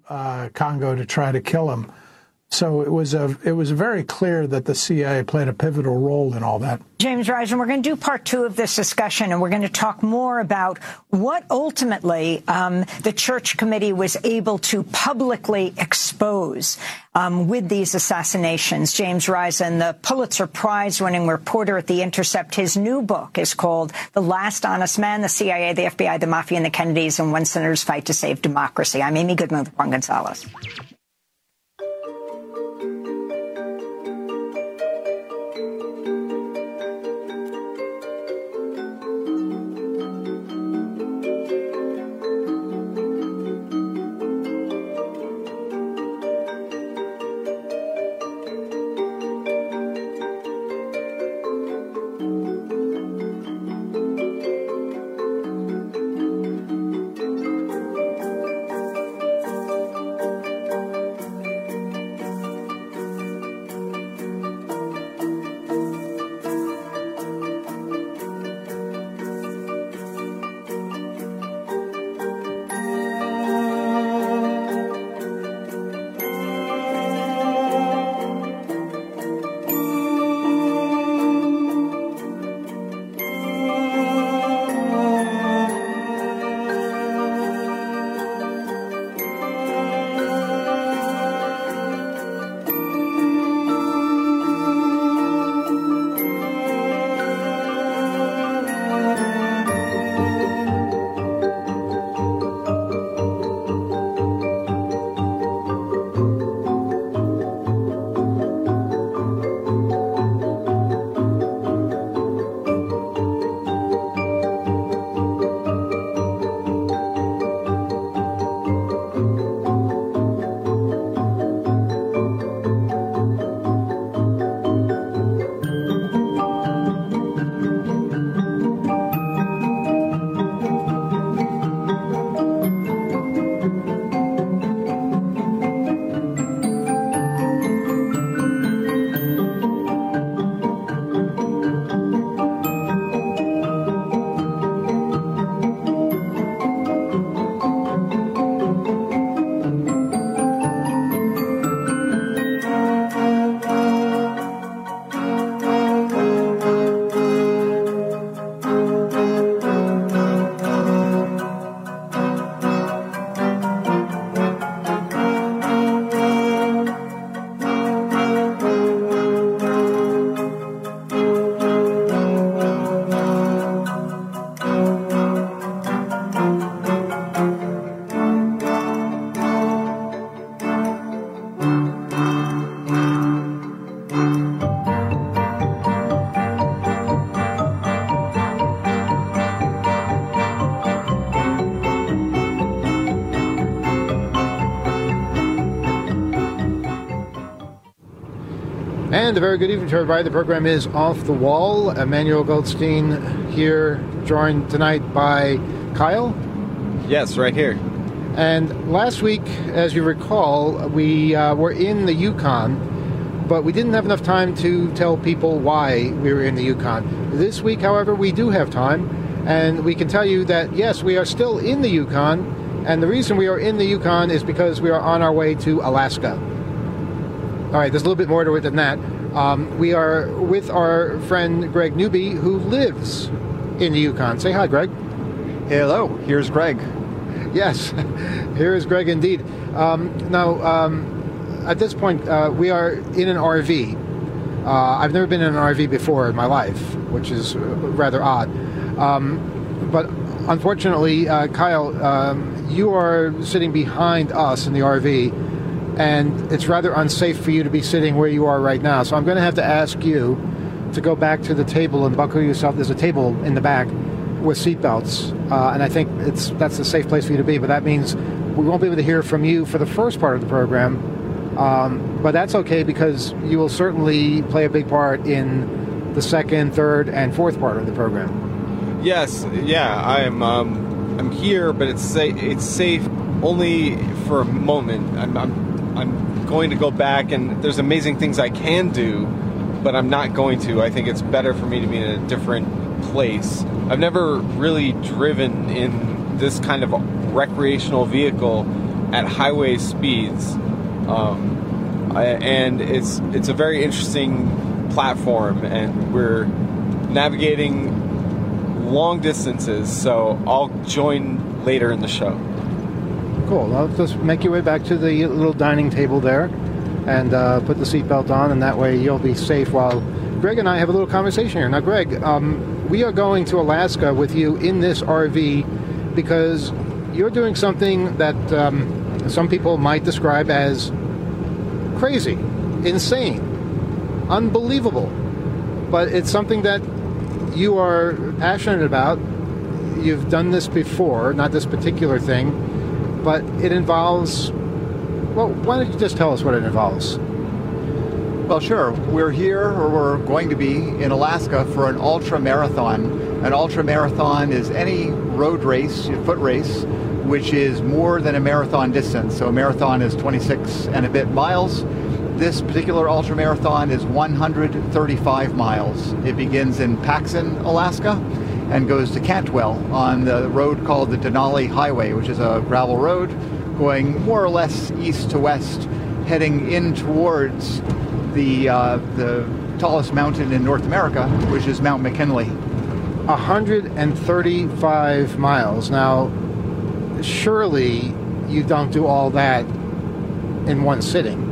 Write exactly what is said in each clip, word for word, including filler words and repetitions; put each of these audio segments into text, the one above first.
uh, Congo to try to kill him. So it was a, it was very clear that the C I A played a pivotal role in all that. James Risen, we're going to do part two of this discussion, and we're going to talk more about what ultimately um, the Church Committee was able to publicly expose um, with these assassinations. James Risen, the Pulitzer Prize-winning reporter at The Intercept, his new book is called The Last Honest Man, the C I A, the F B I, the Mafia, and the Kennedys, and When Senators Fight to Save Democracy. I'm Amy Goodman with Juan Gonzalez. And a very good evening to everybody. The program is Off the Wall. Emmanuel Goldstein here, joined tonight by Kyle. Yes, right here. And last week, as you recall, we uh, were in the Yukon, but we didn't have enough time to tell people why we were in the Yukon. This week, however, we do have time, and we can tell you that, yes, we are still in the Yukon, and the reason we are in the Yukon is because we are on our way to Alaska. All right, there's a little bit more to it than that. Um, we are with our friend Greg Newby, who lives in the Yukon. Say hi, Greg. Hello, here's Greg. Yes, here is Greg indeed. Um, now, um, at this point, uh, we are in an R V. Uh, I've never been in an R V before in my life, which is rather odd. Um, but unfortunately, uh, Kyle, um, you are sitting behind us in the R V, and it's rather unsafe for you to be sitting where you are right now. So I'm going to have to ask you to go back to the table and buckle yourself. There's a table in the back with seatbelts, uh, and I think it's that's a safe place for you to be. But that means we won't be able to hear from you for the first part of the program. Um, but that's okay, because you will certainly play a big part in the second, third, and fourth part of the program. Yes, yeah, I'm um, I'm here, but it's sa- it's safe only for a moment. I'm, I'm I'm going to go back, and there's amazing things I can do, but I'm not going to. I think it's better for me to be in a different place. I've never really driven in this kind of recreational vehicle at highway speeds, um, and it's it's a very interesting platform, and we're navigating long distances. So I'll join later in the show. Cool. Well, just make your way back to the little dining table there, and uh, put the seatbelt on, and that way you'll be safe while Greg and I have a little conversation here. Now, Greg, um, we are going to Alaska with you in this R V because you're doing something that um, some people might describe as crazy, insane, unbelievable. But it's something that you are passionate about. You've done this before, not this particular thing, but it involves, well, why don't you just tell us what it involves? Well, sure. We're here, or we're going to be in Alaska for an ultra marathon. An ultra marathon is any road race, foot race, which is more than a marathon distance. So a marathon is twenty-six and a bit miles. This particular ultra marathon is one hundred thirty-five miles. It begins in Paxson, Alaska, and goes to Cantwell on the road called the Denali Highway, which is a gravel road going more or less east to west, heading in towards the uh, the tallest mountain in North America, which is Mount McKinley. one hundred thirty-five miles. Now, surely you don't do all that in one sitting.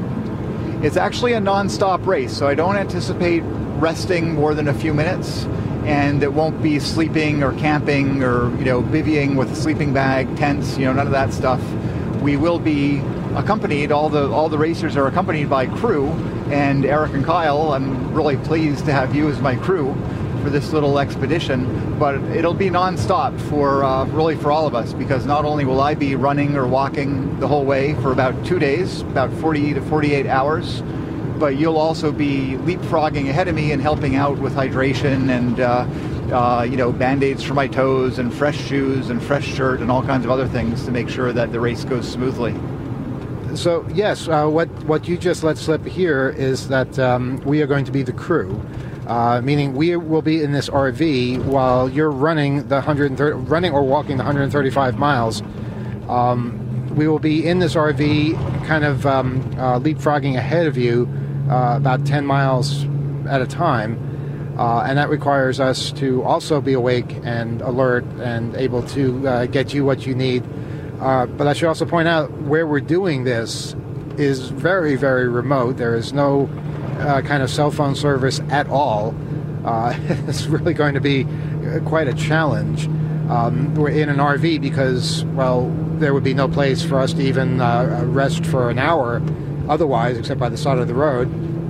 It's actually a non-stop race, so I don't anticipate resting more than a few minutes, and it won't be sleeping or camping or, you know, bivvying with a sleeping bag, tents, you know, none of that stuff. We will be accompanied, all the all the racers are accompanied by crew, and Eric and Kyle, I'm really pleased to have you as my crew for this little expedition, but it'll be non-stop for uh, really for all of us, because not only will I be running or walking the whole way for about two days, about forty to forty-eight hours, but you'll also be leapfrogging ahead of me and helping out with hydration and uh, uh, you know, band-aids for my toes and fresh shoes and fresh shirt and all kinds of other things to make sure that the race goes smoothly. So yes, uh, what what you just let slip here is that um, we are going to be the crew. Uh, meaning we will be in this R V while you're running the one hundred thirty, running or walking the one hundred thirty-five miles. Um, we will be in this R V, kind of um, uh, leapfrogging ahead of you, uh, about ten miles at a time, uh, and that requires us to also be awake and alert and able to uh, get you what you need. Uh, but I should also point out where we're doing this is very, very remote. There is no Uh, kind of cell phone service at all. Uh, it's really going to be quite a challenge. Um, we're in an R V because, well, there would be no place for us to even uh, rest for an hour otherwise, except by the side of the road.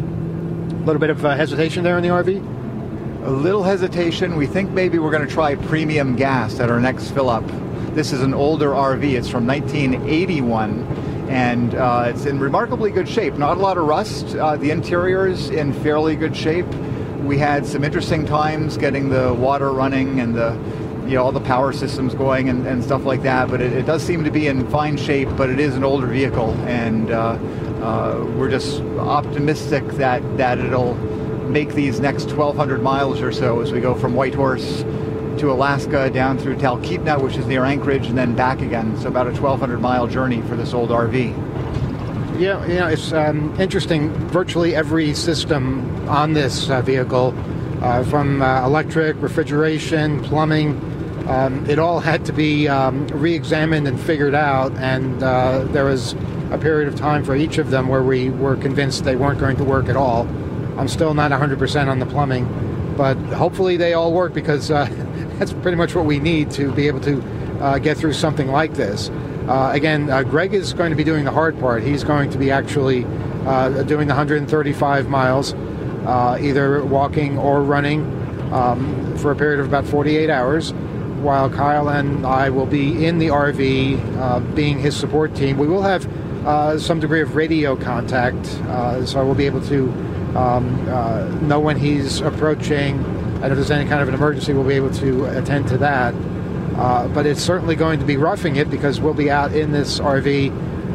A little bit of uh, hesitation there in the R V? A little hesitation. We think maybe we're going to try premium gas at our next fill-up. This is an older R V. It's from nineteen eighty-one. And uh, it's in remarkably good shape. Not a lot of rust. Uh, the interior is in fairly good shape. We had some interesting times getting the water running and the, you know, all the power systems going and, and stuff like that. But it, it does seem to be in fine shape. But it is an older vehicle, and uh, uh, we're just optimistic that that it'll make these next twelve hundred miles or so as we go from Whitehorse to Alaska, down through Talkeetna, which is near Anchorage, and then back again. So about a twelve hundred mile journey for this old R V. Yeah, you know, it's um, interesting. Virtually every system on this uh, vehicle, uh, from uh, electric, refrigeration, plumbing, um, it all had to be um, re-examined and figured out. And uh, there was a period of time for each of them where we were convinced they weren't going to work at all. I'm still not one hundred percent on the plumbing, but hopefully they all work, because uh, that's pretty much what we need to be able to uh, get through something like this. Uh, again, uh, Greg is going to be doing the hard part. He's going to be actually uh, doing the one hundred thirty-five miles, uh, either walking or running, um, for a period of about forty-eight hours, while Kyle and I will be in the R V, uh, being his support team. We will have uh, some degree of radio contact, uh, so we'll be able to um, uh, know when he's approaching, and if there's any kind of an emergency, we'll be able to attend to that. Uh, but it's certainly going to be roughing it, because we'll be out in this R V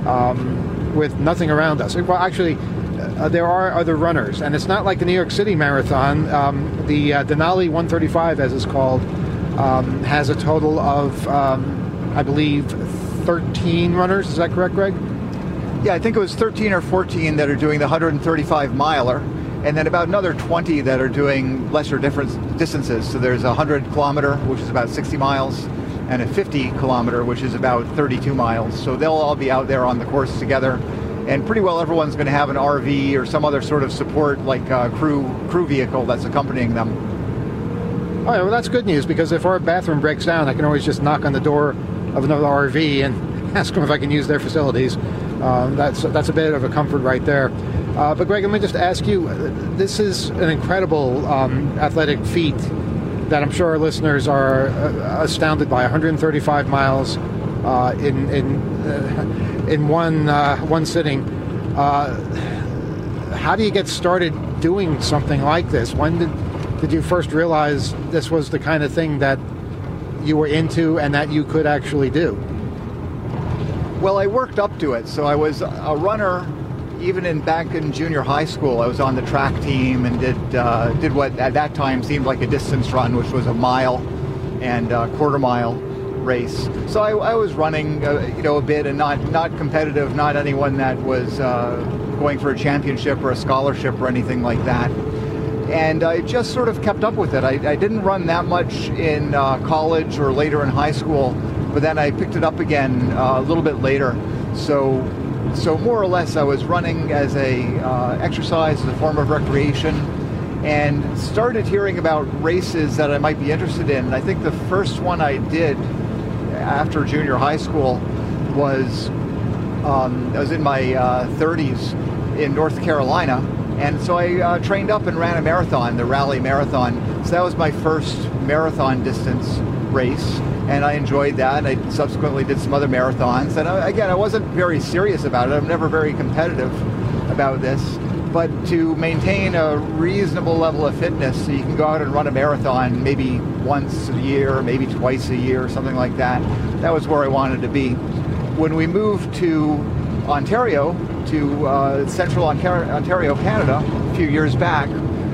um, with nothing around us. Well, actually, uh, there are other runners, and it's not like the New York City Marathon. Um, the uh, Denali one thirty-five, as it's called, um, has a total of, um, I believe, thirteen runners. Is that correct, Greg? Yeah, I think it was thirteen or fourteen that are doing the one hundred thirty-five miler, and then about another twenty that are doing lesser different distances. So there's a one hundred kilometer, which is about sixty miles, and a fifty kilometer, which is about thirty-two miles. So they'll all be out there on the course together. And pretty well everyone's going to have an R V or some other sort of support, like a crew crew vehicle that's accompanying them. All right, well, that's good news, because if our bathroom breaks down, I can always just knock on the door of another R V and ask them if I can use their facilities. Um, that's that's a bit of a comfort right there. Uh, but Greg, let me just ask you, this is an incredible um, athletic feat that I'm sure our listeners are uh, astounded by. one hundred thirty-five miles uh, in in uh, in one uh, one sitting. Uh, how do you get started doing something like this? When did did you first realize this was the kind of thing that you were into and that you could actually do? Well, I worked up to it. So I was a runner even in back in junior high school. I was on the track team and did uh, did what at that time seemed like a distance run, which was a mile and a quarter mile race. So I, I was running, uh, you know, a bit, and not not competitive, not anyone that was uh, going for a championship or a scholarship or anything like that. And I just sort of kept up with it. I, I didn't run that much in uh, college or later in high school, but then I picked it up again uh, a little bit later. So, so more or less, I was running as a uh, exercise, as a form of recreation, and started hearing about races that I might be interested in. And I think the first one I did after junior high school was um, I was in my uh, thirties in North Carolina. And so I uh, trained up and ran a marathon, the Raleigh Marathon. So that was my first marathon distance race, and I enjoyed that. I subsequently did some other marathons. And I, again, I wasn't very serious about it. I'm never very competitive about this. But to maintain a reasonable level of fitness so you can go out and run a marathon maybe once a year, maybe twice a year, something like that, that was where I wanted to be. When we moved to Ontario, to uh, central Ontario, Canada, a few years back,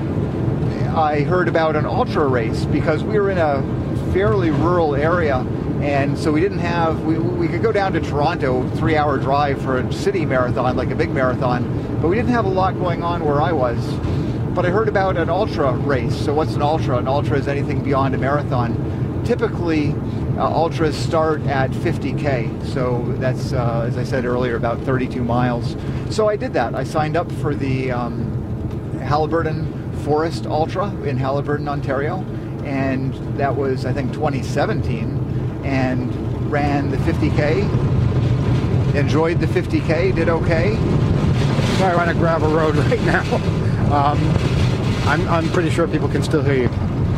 I heard about an ultra race because we were in a fairly rural area, and so we didn't have, we, we could go down to Toronto, three hour drive for a city marathon, like a big marathon, but we didn't have a lot going on where I was. But I heard about an ultra race. So what's an ultra? An ultra is anything beyond a marathon. Typically, Uh, ultras start at fifty K, so that's, uh, as I said earlier, about thirty-two miles. So I did that. I signed up for the um, Haliburton Forest Ultra in Haliburton, Ontario, and that was, I think, twenty seventeen, and ran the fifty K, enjoyed the fifty K, did okay. Sorry, we're on a gravel road right now. Um, I'm, I'm pretty sure people can still hear you.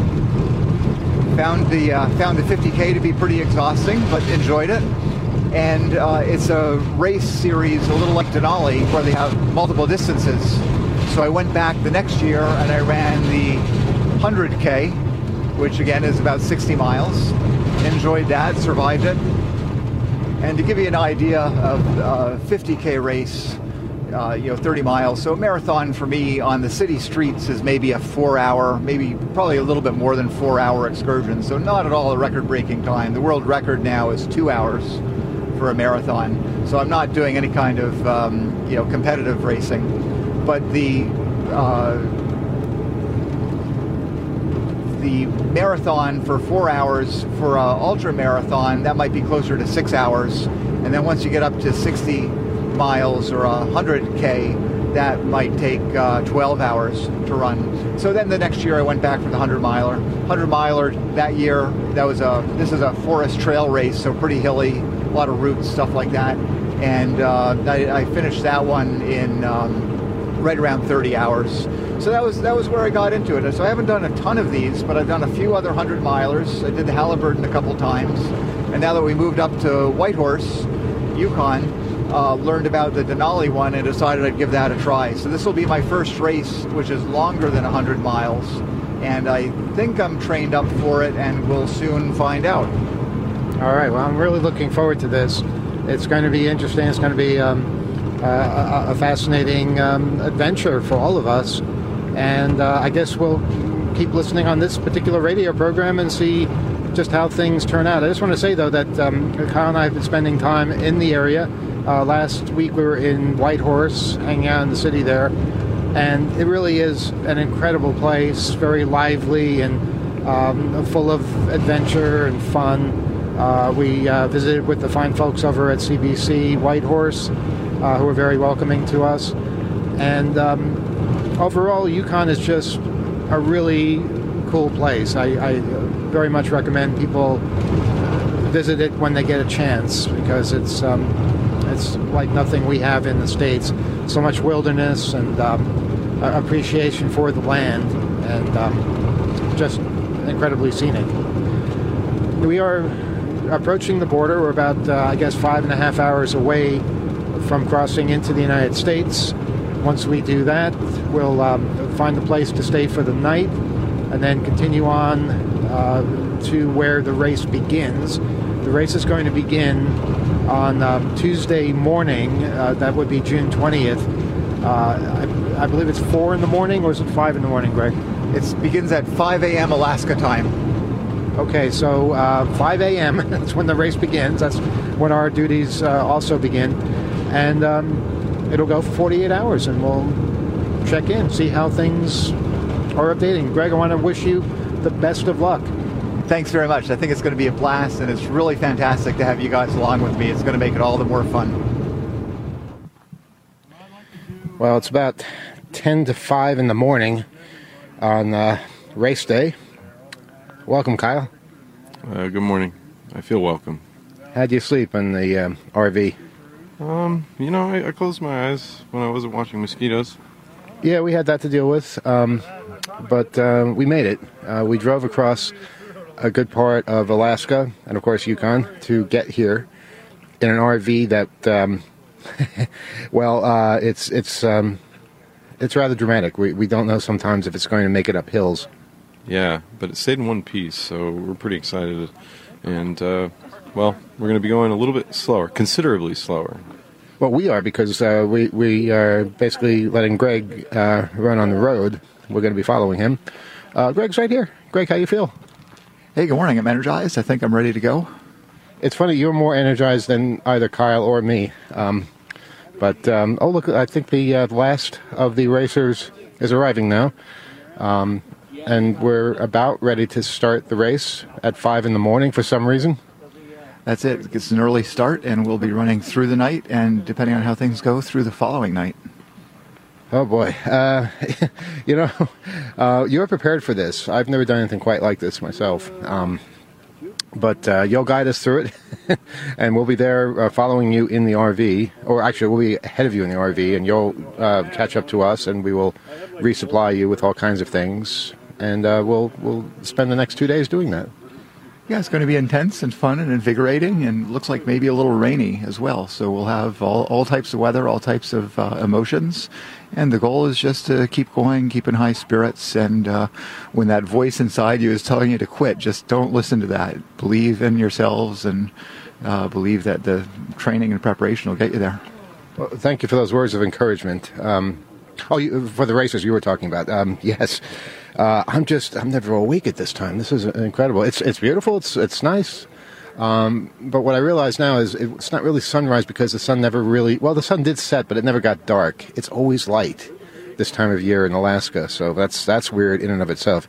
Found the uh, found the fifty K to be pretty exhausting, but enjoyed it. And uh, it's a race series, a little like Denali, where they have multiple distances. So I went back the next year and I ran the one hundred K, which again is about sixty miles. Enjoyed that, survived it. And to give you an idea of a fifty K race, Uh, you know, thirty miles. So a marathon for me on the city streets is maybe a four hour, maybe probably a little bit more than four hour excursion. So not at all a record breaking time. The world record now is two hours for a marathon. So I'm not doing any kind of, um, you know, competitive racing. But the, uh, the marathon for four hours for an ultra marathon, that might be closer to six hours. And then once you get up to sixty miles or a one hundred K, that might take uh, twelve hours to run. So then the next year I went back for the one hundred miler. one hundred miler that year, that was a, this is a forest trail race, so pretty hilly, a lot of roots, stuff like that. And uh, I, I finished that one in um, right around thirty hours. So that was that was where I got into it. So I haven't done a ton of these, but I've done a few other one hundred milers. I did the Haliburton a couple times. And now that we moved up to Whitehorse, Yukon, Uh, learned about the Denali one and decided I'd give that a try. So this will be my first race, which is longer than one hundred miles. And I think I'm trained up for it, and we'll soon find out. All right. Well, I'm really looking forward to this. It's going to be interesting. It's going to be um, uh, a, a fascinating um, adventure for all of us. And uh, I guess we'll keep listening on this particular radio program and see just how things turn out. I just want to say, though, that um, Kyle and I have been spending time in the area. Uh, last week we were in Whitehorse, hanging out in the city there, and it really is an incredible place, very lively and um, full of adventure and fun. Uh, we uh, visited with the fine folks over at C B C Whitehorse, uh, who were very welcoming to us. And um, overall, Yukon is just a really cool place. I, I very much recommend people visit it when they get a chance, because it's um, it's like nothing we have in the States. So much wilderness and um, appreciation for the land, and um, just incredibly scenic. We are approaching the border. We're about, uh, I guess, five and a half hours away from crossing into the United States. Once we do that, we'll um, find a place to stay for the night, and then continue on uh, to where the race begins. The race is going to begin on um, Tuesday morning. Uh, that would be June twentieth. Uh, I, I believe it's four in the morning, or is it five in the morning, Greg? It begins at five a.m. Alaska time. Okay, so uh, five a.m. that's when the race begins. That's when our duties uh, also begin. And um, it'll go for forty-eight hours, and we'll check in, see how things are updating. Greg, I want to wish you the best of luck. Thanks very much. I think it's going to be a blast, and it's really fantastic to have you guys along with me. It's going to make it all the more fun. Well, it's about ten to five in the morning on uh, race day. Welcome, Kyle. Uh, good morning. I feel welcome. How'd you sleep in the um, R V? Um, you know, I, I closed my eyes when I wasn't watching mosquitoes. Yeah, we had that to deal with, um, but uh, we made it. Uh, we drove across a good part of Alaska and, of course, Yukon to get here in an R V that, um, well, uh, it's it's um, it's rather dramatic. We we don't know sometimes if it's going to make it up hills. Yeah, but it stayed in one piece, so we're pretty excited. And, uh, well, we're going to be going a little bit slower, considerably slower. Well, we are, because uh, we, we are basically letting Greg uh, run on the road. We're going to be following him. Uh, Greg's right here. Greg, how you feel? Hey, good morning. I'm energized. I think I'm ready to go. It's funny, you're more energized than either Kyle or me. Um, but, um, oh, look, I think the uh, last of the racers is arriving now. Um, and we're about ready to start the race at five in the morning for some reason. That's it. It's an early start, and we'll be running through the night, and depending on how things go, through the following night. Oh, boy. Uh, you know, uh, you're prepared for this. I've never done anything quite like this myself. Um, but uh, you'll guide us through it, and we'll be there uh, following you in the R V. Or actually, we'll be ahead of you in the R V, and you'll uh, catch up to us, and we will resupply you with all kinds of things. And uh, we'll we'll spend the next two days doing that. Yeah, it's going to be intense and fun and invigorating, and looks like maybe a little rainy as well. So we'll have all, all types of weather, all types of uh, emotions. And the goal is just to keep going, keep in high spirits. And uh, when that voice inside you is telling you to quit, just don't listen to that. Believe in yourselves, and uh, believe that the training and preparation will get you there. Well, thank you for those words of encouragement. Um, oh, you, for the racers you were talking about. Um, yes. Uh, I'm just, I'm never awake at this time. This is incredible. It's it's beautiful. It's it's nice. Um, but what I realize now is it's not really sunrise, because the sun never really, well, the sun did set, but it never got dark. It's always light this time of year in Alaska. So that's that's weird in and of itself.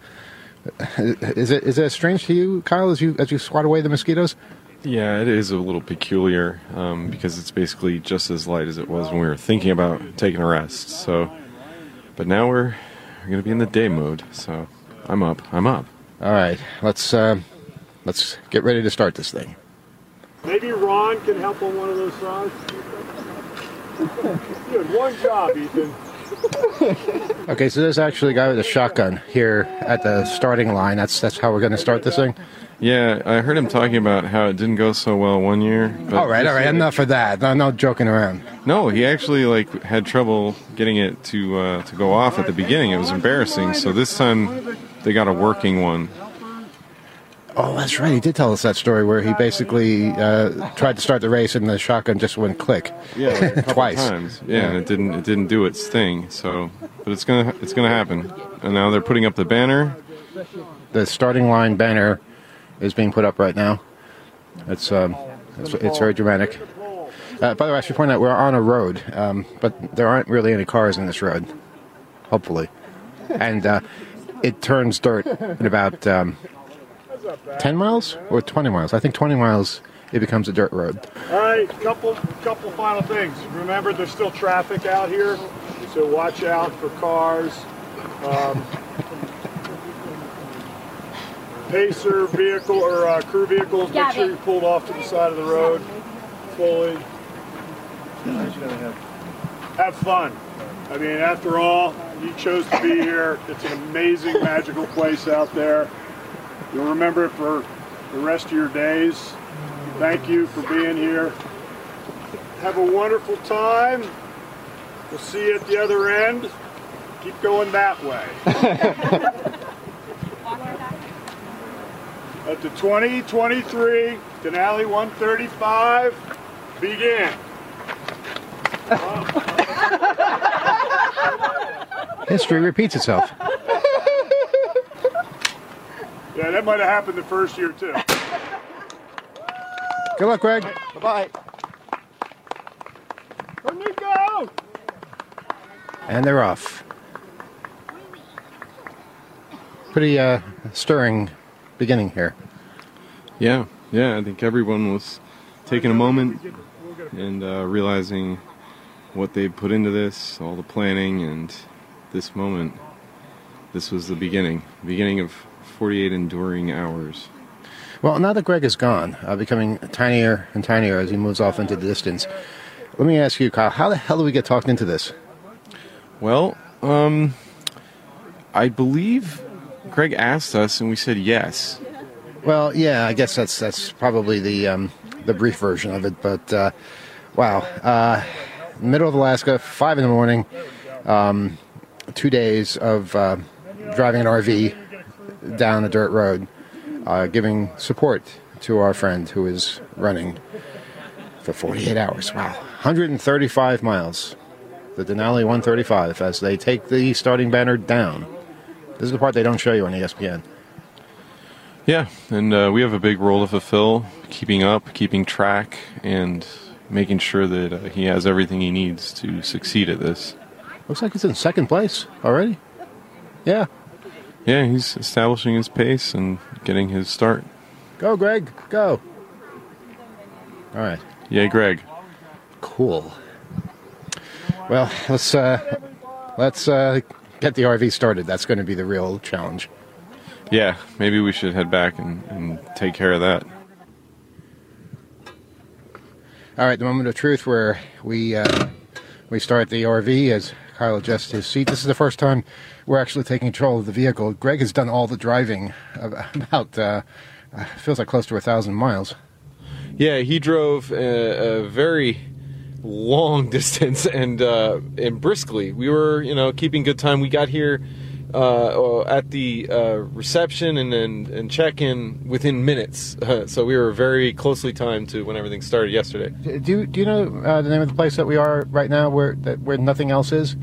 Is it is it strange to you, Kyle, as you as you swat away the mosquitoes? Yeah, it is a little peculiar, um, because it's basically just as light as it was when we were thinking about taking a rest. So, but now we're we're going to be in the day mode. So I'm up. I'm up. All right, let's uh, let's get ready to start this thing. Maybe Ron can help on one of those songs. Good, one job, Ethan. Okay, so there's actually a guy with a shotgun here at the starting line. That's that's how we're going to start this thing. Yeah, I heard him talking about how it didn't go so well one year. But all right, all right, enough of that. No, no joking around. No, he actually like had trouble getting it to uh, to go off at the beginning. It was embarrassing. So this time they got a working one. Oh, that's right. He did tell us that story where he basically uh, tried to start the race and the shotgun just went click. Yeah, like a couple twice. Times. Yeah, yeah, and it didn't it didn't do its thing. So, but it's gonna it's gonna happen. And now they're putting up the banner. The starting line banner is being put up right now. It's um, it's, it's very dramatic. Uh, by the way, I should point out we're on a road, um, but there aren't really any cars in this road, hopefully. And uh, it turns dirt in about um, ten miles or twenty miles. I think twenty miles, it becomes a dirt road. All right, couple couple final things. Remember, there's still traffic out here, so watch out for cars. Um, Pacer vehicle or uh, crew vehicles, make sure you're pulled off to the side of the road fully. Have fun. I mean, after all, you chose to be here. It's an amazing, magical place out there. You'll remember it for the rest of your days. Thank you for being here. Have a wonderful time. We'll see you at the other end. Keep going that way. At the twenty twenty-three Denali one thirty-five, begin. History repeats itself. Yeah, that might have happened the first year too. Good luck, Greg. Bye-bye. Let me go! And they're off. Pretty uh, stirring beginning here. Yeah, yeah, I think everyone was taking a moment and uh, realizing what they put into this, all the planning, and this moment. This was the beginning, the beginning of forty-eight enduring hours. Well, now that Greg is gone, uh, becoming tinier and tinier as he moves off into the distance, let me ask you, Kyle, how the hell do we get talked into this? Well, um, I believe Greg asked us, and we said yes. Well, yeah, I guess that's that's probably the um, the brief version of it. But uh, wow, uh, middle of Alaska, five in the morning, um, two days of uh, driving an R V down a dirt road, uh, giving support to our friend who is running for forty-eight hours. Wow, one hundred thirty-five miles. The Denali one thirty-five as they take the starting banner down. This is the part they don't show you on E S P N. Yeah, and uh, we have a big role to fulfill, keeping up, keeping track, and making sure that uh, he has everything he needs to succeed at this. Looks like he's in second place already. Yeah. Yeah, he's establishing his pace and getting his start. Go, Greg, go. All right. Yay, Greg. Cool. Well, let's uh, let's uh, get the R V started. That's going to be the real challenge. Yeah, maybe we should head back and, and take care of that. All right, the moment of truth where we uh, we start the R V as Kyle adjusts his seat. This is the first time we're actually taking control of the vehicle. Greg has done all the driving, about uh, feels like close to a thousand miles. Yeah, he drove a, a very long distance and uh, and briskly. We were, you know, keeping good time. We got here uh, at the uh, reception and and, and check-in within minutes. Uh, so we were very closely timed to when everything started yesterday. Do you, do you know uh, the name of the place that we are right now, where that where nothing else is?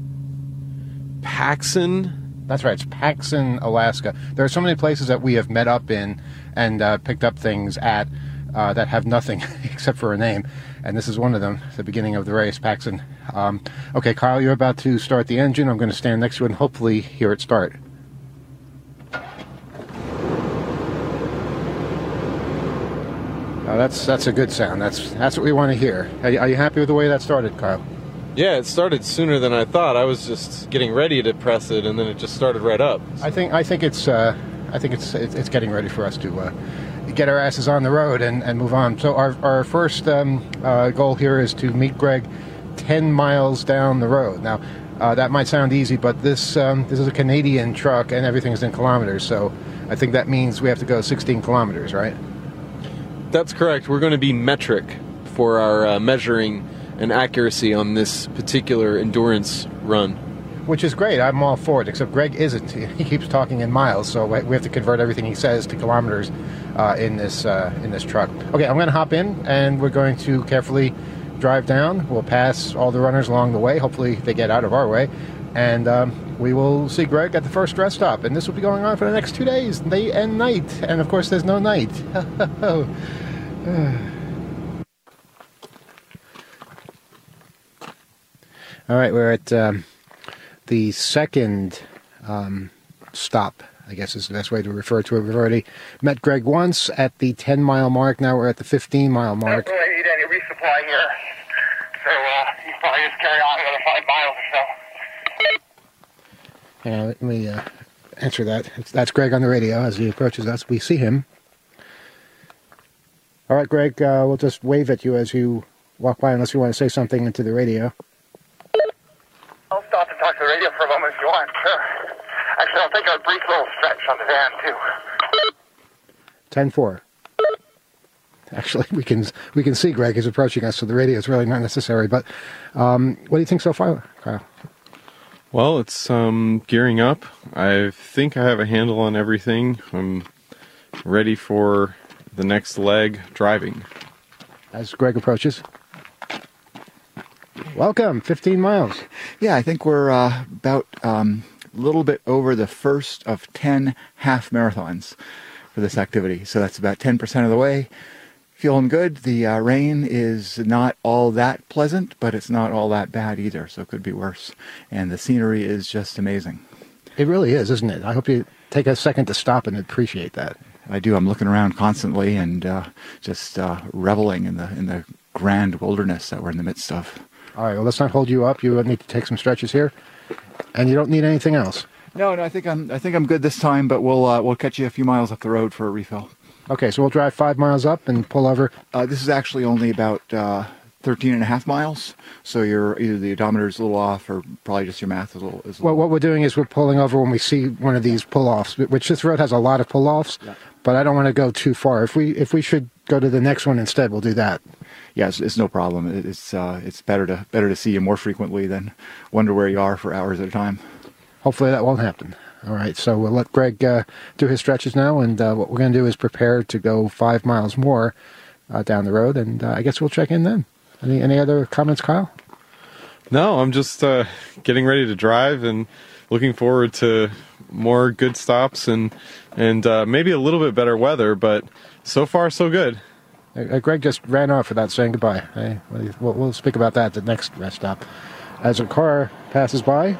Paxson. That's right. It's Paxson, Alaska. There are so many places that we have met up in and uh, picked up things at uh, that have nothing except for a name. And this is one of them, the beginning of the race, Paxson. Um, okay, Kyle, you're about to start the engine. I'm going to stand next to it and hopefully hear it start. Uh, that's that's a good sound. That's that's what we want to hear. Are you, are you happy with the way that started, Kyle? Yeah, it started sooner than I thought. I was just getting ready to press it, and then it just started right up. I think I think it's uh, I think it's it's getting ready for us to uh, get our asses on the road and, and move on. So our our first um, uh, goal here is to meet Greg ten miles down the road. Now uh, that might sound easy, but this um, this is a Canadian truck, and everything's in kilometers. So I think that means we have to go sixteen kilometers, right? That's correct. We're going to be metric for our uh, measuring and accuracy on this particular endurance run. Which is great. I'm all for it, except Greg isn't. He keeps talking in miles, so we have to convert everything he says to kilometers uh, in this uh, in this truck. Okay, I'm going to hop in, and we're going to carefully drive down. We'll pass all the runners along the way. Hopefully they get out of our way. And um, we will see Greg at the first rest stop. And this will be going on for the next two days, day and night. And, of course, there's no night. All right, we're at um, the second um, stop, I guess is the best way to refer to it. We've already met Greg once at the ten-mile mark. Now we're at the fifteen-mile mark. I don't really need any resupply here. So uh, you can probably just carry on another five miles or so. Yeah, let me uh, answer that. That's Greg on the radio as he approaches us. We see him. All right, Greg, uh, we'll just wave at you as you walk by unless you want to say something into the radio. I'll stop and talk to the radio for a moment if you want, sure. Actually, I'll take a brief little stretch on the van, too. ten four. Actually, we can we can see Greg is approaching us, so the radio is really not necessary. But um, what do you think so far, Kyle? Well, it's um, gearing up. I think I have a handle on everything. I'm ready for the next leg, driving. As Greg approaches. Welcome, fifteen miles. Yeah, I think we're uh, about um, a little bit over the first of ten half marathons for this activity. So that's about ten percent of the way. Feeling good. The uh, rain is not all that pleasant, but it's not all that bad either, so it could be worse. And the scenery is just amazing. It really is, isn't it? I hope you take a second to stop and appreciate that. I do. I'm looking around constantly and uh, just uh, reveling in the in the grand wilderness that we're in the midst of. All right, well, let's not hold you up. You need to take some stretches here, and you don't need anything else. No, no, I think I'm I think I'm good this time, but we'll uh, we'll catch you a few miles up the road for a refill. Okay, so we'll drive five miles up and pull over. Uh, this is actually only about uh, thirteen and a half miles, so you're either the odometer's a little off or probably just your math is a little... Is a well, little... what we're doing is we're pulling over when we see one of these pull-offs, which this road has a lot of pull-offs, yeah. But I don't want to go too far. If we if we should go to the next one instead, we'll do that. Yeah, it's, it's no problem. It's uh, it's better to better to see you more frequently than wonder where you are for hours at a time. Hopefully that won't happen. All right, so we'll let Greg uh, do his stretches now, and uh, what we're going to do is prepare to go five miles more uh, down the road, and uh, I guess we'll check in then. Any any other comments, Kyle? No, I'm just uh, getting ready to drive and looking forward to more good stops and and uh, maybe a little bit better weather, but so far so good. Uh, Greg just ran off without saying goodbye. Hey, we'll, we'll speak about that at the next rest stop. As a car passes by,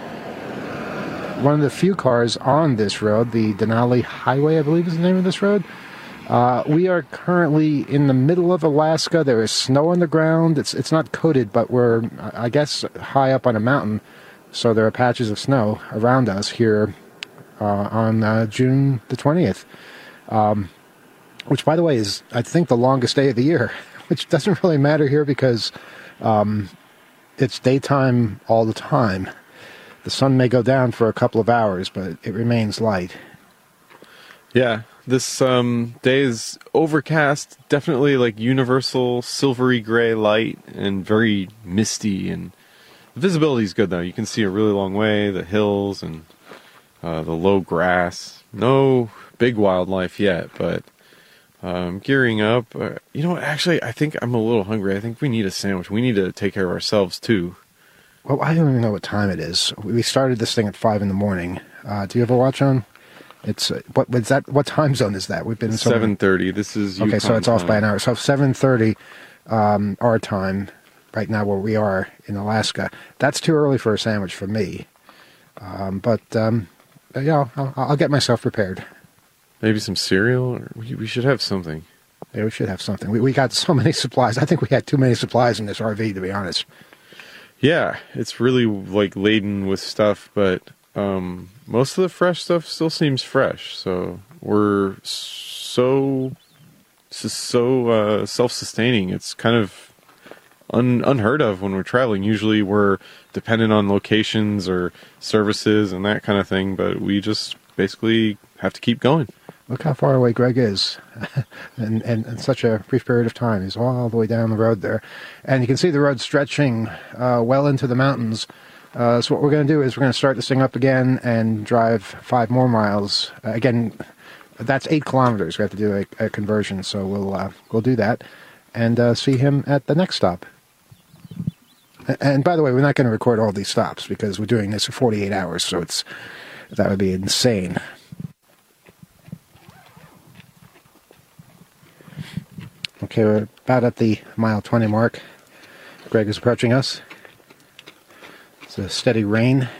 one of the few cars on this road, the Denali Highway, I believe is the name of this road. Uh, we are currently in the middle of Alaska. There is snow on the ground. It's it's not coated, but we're, I guess, high up on a mountain. So there are patches of snow around us here uh, on uh, June the twentieth. Um, which, by the way, is, I think, the longest day of the year. Which doesn't really matter here because um, it's daytime all the time. The sun may go down for a couple of hours, but it remains light. Yeah, this um, day is overcast, definitely like universal silvery gray light and very misty. And the visibility is good, though. You can see a really long way, the hills and uh, the low grass. No big wildlife yet, but um, gearing up. Uh, you know what, actually, I think I'm a little hungry. I think we need a sandwich. We need to take care of ourselves, too. Well, I don't even know what time it is. We started this thing at five in the morning. Uh, do you have a watch on? It's uh, what is that? What time zone is that? We've been seven thirty. This is okay. Yukon So it's time. off by an hour. So seven thirty, um, our time right now where we are in Alaska. That's too early for a sandwich for me. Um, but um, yeah, I'll, I'll get myself prepared. Maybe some cereal. Or we, we should have something. Yeah, we should have something. We we got so many supplies. I think we had too many supplies in this R V, to be honest. Yeah, it's really like laden with stuff, but um, most of the fresh stuff still seems fresh. So we're so so uh, self-sustaining. It's kind of un, unheard of when we're traveling. Usually we're dependent on locations or services and that kind of thing, but we just basically have to keep going. Look how far away Greg is in, in, in such a brief period of time. He's all the way down the road there. And you can see the road stretching uh, well into the mountains. Uh, so what we're going to do is we're going to start this thing up again and drive five more miles. Uh, again, that's eight kilometers. We have to do a, a conversion, so we'll uh, we'll do that and uh, see him at the next stop. And by the way, we're not going to record all these stops because we're doing this for forty-eight hours, so it's that would be insane. Okay, we're about at the mile twenty mark. Greg is approaching us. It's a steady rain.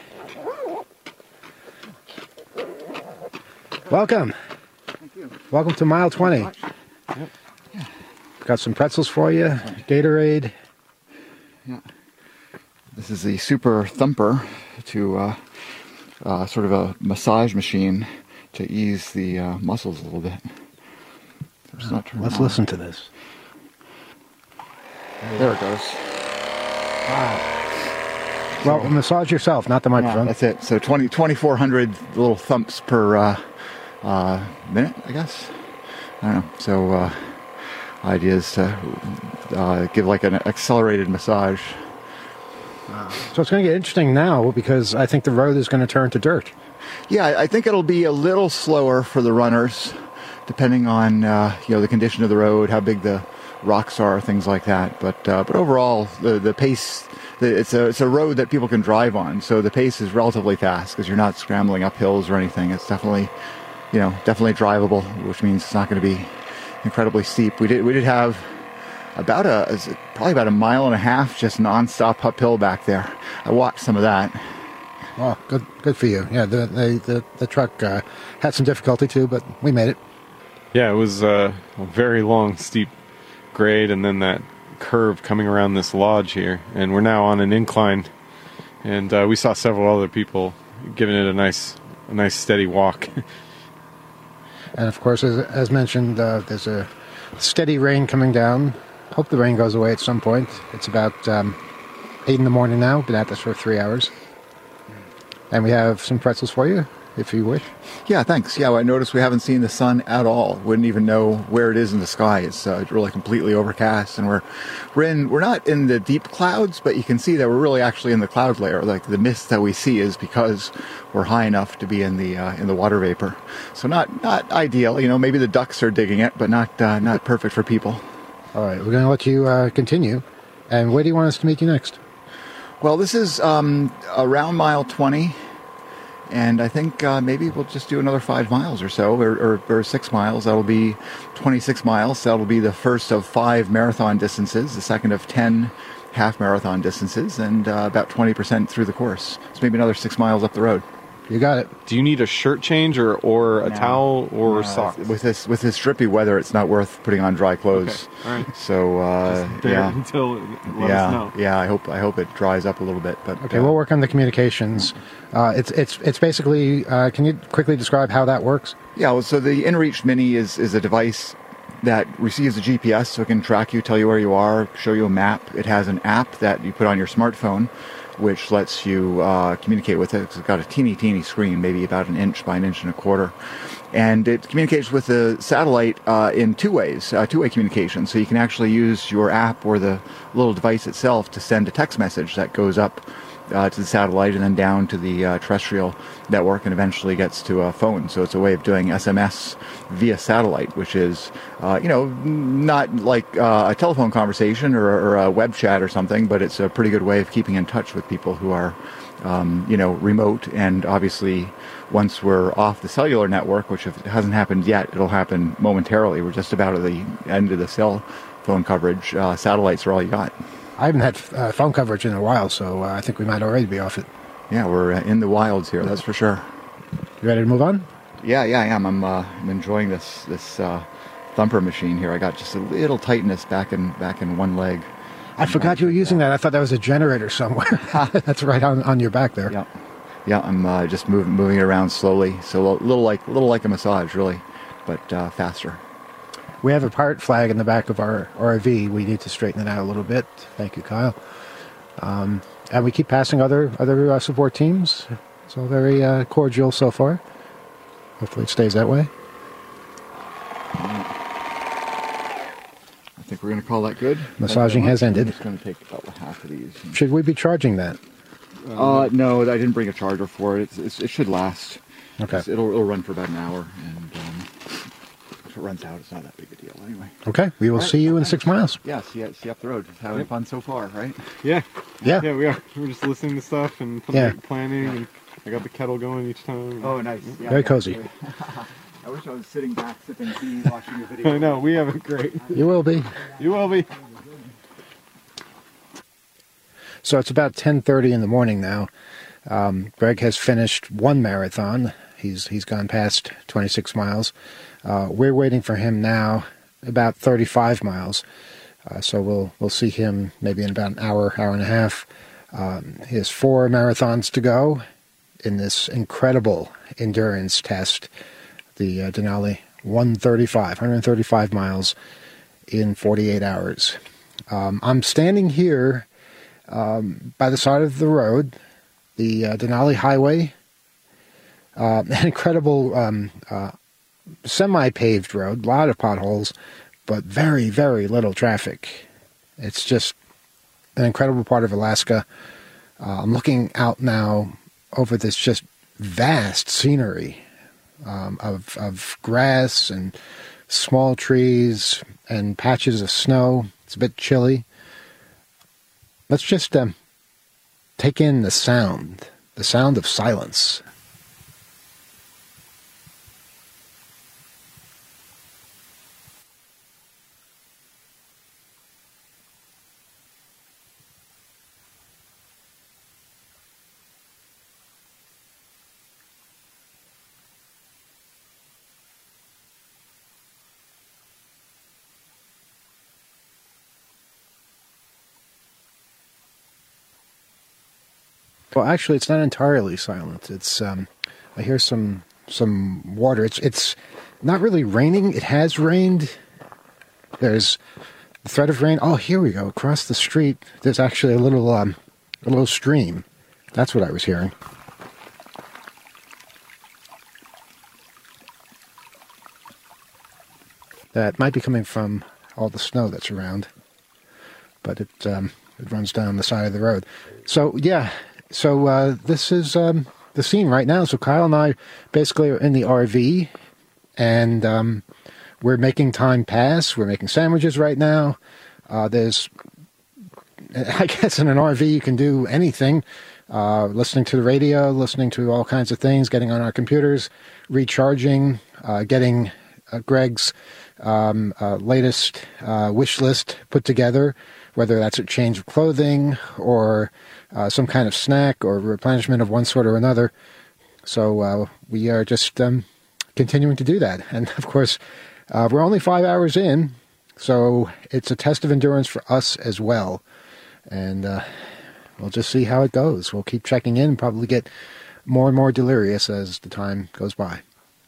Welcome. Thank you. Welcome to mile twenty. Yep. Yeah. Got some pretzels for you, Gatorade. Yeah. This is the Super Thumper to uh, uh, sort of a massage machine to ease the uh, muscles a little bit. It's not turning Let's on. listen to this. There it goes. Wow. Well, massage yourself, not the Yeah, microphone. that's it. So twenty, twenty-four hundred little thumps per uh, uh, minute, I guess. I don't know. So uh, idea is to uh, give like an accelerated massage. So it's going to get interesting now because I think the road is going to turn to dirt. Yeah, I think it'll be a little slower for the runners, depending on uh, you know the condition of the road, how big the rocks are, things like that. But uh, but overall, the the pace, the, it's a it's a road that people can drive on, so the pace is relatively fast because you're not scrambling up hills or anything. It's definitely, you know, definitely drivable, which means it's not going to be incredibly steep. We did we did have about a probably about a mile and a half just nonstop uphill back there. I watched some of that. Well, good good for you. Yeah, the the the, the truck uh, had some difficulty too, but we made it. Yeah, it was uh, a very long, steep grade, and then that curve coming around this lodge here. And we're now on an incline, and uh, we saw several other people giving it a nice, a nice steady walk. And of course, as, as mentioned, uh, there's a steady rain coming down. Hope the rain goes away at some point. It's about um, eight in the morning now. Been at this for three hours. And we have some pretzels for you, if you wish. Yeah, thanks. Yeah, well, I noticed we haven't seen the sun at all. Wouldn't even know where it is in the sky. It's uh, really completely overcast, and we're we're in we're not in the deep clouds, but you can see that we're really actually in the cloud layer. Like the mist that we see is because we're high enough to be in the uh, in the water vapor. So not not ideal. You know, maybe the ducks are digging it, but not uh, not perfect for people. All right, we're going to let you uh, continue. And where do you want us to meet you next? Well, this is um, around mile twenty, and I think uh, maybe we'll just do another five miles or so, or, or, or six miles. That'll be twenty-six miles. That'll be the first of five marathon distances, the second of ten half marathon distances, and uh, about twenty percent through the course. So maybe another six miles up the road. You got it. Do you need a shirt change or, or a No. towel or No, socks? With this with this drippy weather, it's not worth putting on dry clothes. Okay, all right. So uh, Just bear yeah, until let yeah, us know. yeah. I hope I hope it dries up a little bit. But Okay, uh, we'll work on the communications. Uh, it's it's it's basically. Uh, can you quickly describe how that works? Yeah, well, so the InReach Mini is, is a device that receives a G P S, so it can track you, tell you where you are, show you a map. It has an app that you put on your smartphone, which lets you uh, communicate with it. It's got a teeny, teeny screen, maybe about an inch by an inch and a quarter. And it communicates with the satellite uh, in two ways, uh, two-way communication. So you can actually use your app or the little device itself to send a text message that goes up Uh, to the satellite and then down to the uh, terrestrial network and eventually gets to a phone. So it's a way of doing S M S via satellite, which is, uh, you know, not like uh, a telephone conversation or, or a web chat or something, but it's a pretty good way of keeping in touch with people who are, um, you know, remote. And obviously, once we're off the cellular network, which if it hasn't happened yet, it'll happen momentarily. We're just about at the end of the cell phone coverage. Uh, satellites are all you got. I haven't had uh, phone coverage in a while, so uh, I think we might already be off it. Yeah, we're uh, in the wilds here, that's for sure. You ready to move on? Yeah, yeah, I am. I'm, uh, I'm enjoying this this uh, thumper machine here. I got just a little tightness back in back in one leg. I forgot you were using that. I thought that was a generator somewhere. That's right on, on your back there. Yeah, yeah. I'm uh, just moving moving it around slowly, so a little like a little like a massage, really, but uh, faster. We have a pirate flag in the back of our R V. We need to straighten it out a little bit. Thank you, Kyle. Um, and we keep passing other other uh, support teams. It's all very uh, cordial so far. Hopefully it stays that way. I think we're going to call that good. Massaging has ended. I'm just going to take about half of these. Should we be charging that? Uh, no, I didn't bring a charger for it. It's, it's, it should last. Okay. It's, it'll, it'll run for about an hour, and um, it runs out, it's not that big a deal anyway. Okay, we will Right. see you in six miles. Yeah, see, see up the road. Just having Yep. fun so far, right? Yeah. Yeah. Yeah, we are. We're just listening to stuff and Yeah. planning, and I got the kettle going each time. Oh, nice. Yeah, Very yeah. cozy. I wish I was sitting back, sipping tea, watching the video. I know, we have it great. You will be. You will be. So it's about ten thirty in the morning now. Um, Greg has finished one marathon. He's he's gone past twenty-six miles. Uh, we're waiting for him now, about thirty-five miles. Uh, so we'll we'll see him maybe in about an hour, hour and a half. Um, he has four marathons to go in this incredible endurance test, the uh, Denali one thirty-five, one thirty-five miles in forty-eight hours. Um, I'm standing here um, by the side of the road, the uh, Denali Highway, uh, an incredible um, uh, semi-paved road, a lot of potholes, but very, very little traffic. It's just an incredible part of Alaska. Uh, I'm looking out now over this just vast scenery um, of, of grass and small trees and patches of snow. It's a bit chilly. Let's just um, take in the sound, the sound of silence. Well, actually, it's not entirely silent. It's um, I hear some some water. It's it's not really raining. It has rained. There's the threat of rain. Oh, here we go. Across the street, there's actually a little um, a little stream. That's what I was hearing. That might be coming from all the snow that's around, but it um, it runs down the side of the road. So yeah. So uh, this is um, the scene right now. So Kyle and I basically are in the R V, and um, we're making time pass. We're making sandwiches right now. Uh, there's, I guess in an R V you can do anything. Uh, listening to the radio, listening to all kinds of things, getting on our computers, recharging, uh, getting uh, Greg's um, uh, latest uh, wish list put together, whether that's a change of clothing or Uh, some kind of snack or replenishment of one sort or another. So uh, we are just um, continuing to do that. And of course, uh, we're only five hours in, so it's a test of endurance for us as well. And uh, we'll just see how it goes. We'll keep checking in and probably get more and more delirious as the time goes by.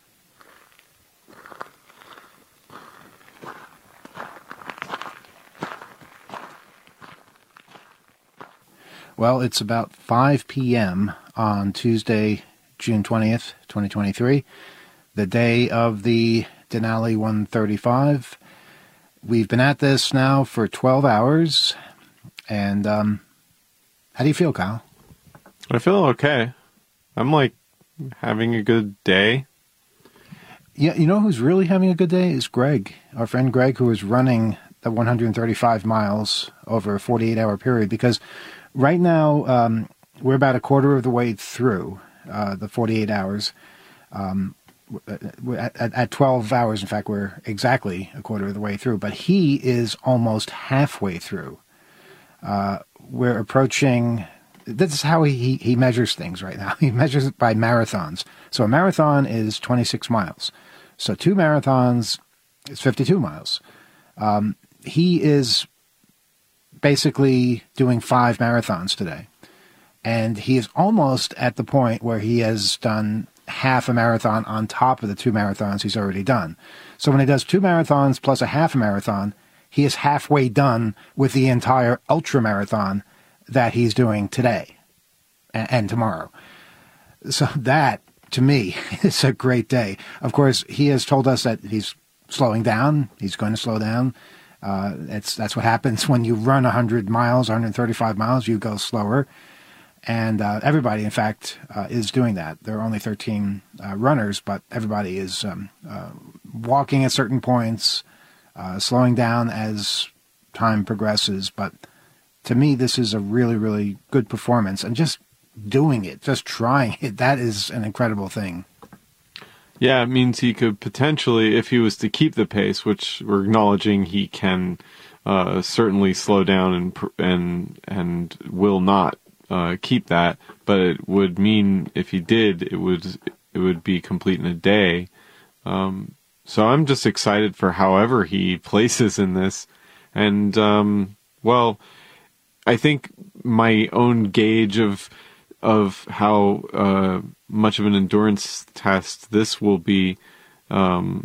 Well, it's about five p.m. on Tuesday, June twentieth, twenty twenty-three, the day of the Denali one thirty-five. We've been at this now for twelve hours, and um, how do you feel, Kyle? I feel okay. I'm, like, having a good day. Yeah, you know who's really having a good day is Greg, our friend Greg, who is running the one thirty-five miles over a forty-eight hour period, because right now, um, we're about a quarter of the way through uh, the forty-eight hours. Um, at, at, at twelve hours, in fact, we're exactly a quarter of the way through. But he is almost halfway through. Uh, we're approaching... This is how he, he measures things right now. He measures it by marathons. So a marathon is twenty-six miles. So two marathons is fifty-two miles. Um, he is basically doing five marathons today. And he is almost at the point where he has done half a marathon on top of the two marathons he's already done. So when he does two marathons plus a half a marathon, he is halfway done with the entire ultra marathon that he's doing today and, and tomorrow. So that, to me, is a great day. Of course, he has told us that he's slowing down. He's going to slow down. Uh, it's, that's what happens when you run one hundred miles, one thirty-five miles, you go slower. And uh, everybody, in fact, uh, is doing that. There are only thirteen uh, runners, but everybody is um, uh, walking at certain points, uh, slowing down as time progresses. But to me, this is a really, really good performance. And just doing it, just trying it, that is an incredible thing. Yeah, it means he could potentially, if he was to keep the pace, which we're acknowledging he can uh, certainly slow down and and and will not uh, keep that, but it would mean if he did, it would it would be complete in a day. Um, so I'm just excited for however he places in this, and um, well, I think my own gauge of of how uh, much of an endurance test this will be um,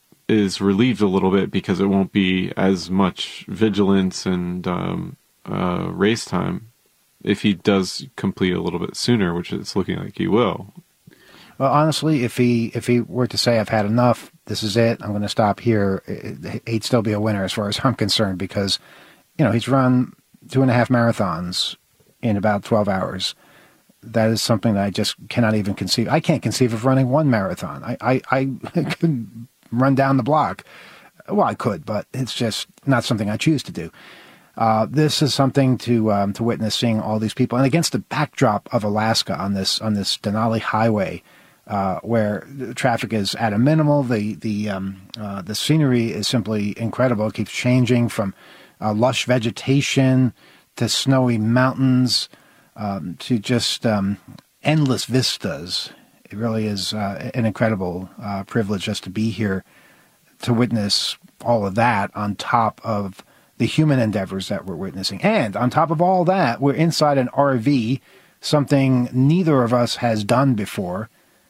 is relieved a little bit, because it won't be as much vigilance and um, uh, race time if he does complete a little bit sooner, which it's looking like he will. Well, honestly, if he if he were to say, I've had enough, this is it, I'm going to stop here, he'd still be a winner as far as I'm concerned, because, you know, he's run two and a half marathons in about twelve hours. That is something that I just cannot even conceive. I can't conceive of running one marathon. I, I, I could run down the block. Well, I could, but it's just not something I choose to do. Uh, this is something to um, to witness, seeing all these people, and against the backdrop of Alaska on this on this Denali Highway, uh, where the traffic is at a minimal. The the um, uh, the scenery is simply incredible. It keeps changing from uh, lush vegetation to snowy mountains. Um, to just um, endless vistas. It really is uh, an incredible uh, privilege just to be here to witness all of that on top of the human endeavors that we're witnessing. And on top of all that, we're inside an R V, something neither of us has done before.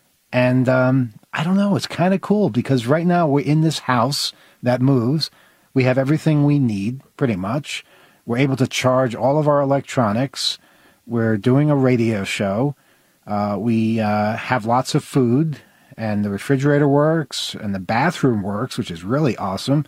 And um, I don't know, it's kind of cool, because right now we're in this house that moves. We have everything we need, pretty much. We're able to charge all of our electronics. We're doing a radio show. Uh, we uh, have lots of food, and the refrigerator works, and the bathroom works, which is really awesome.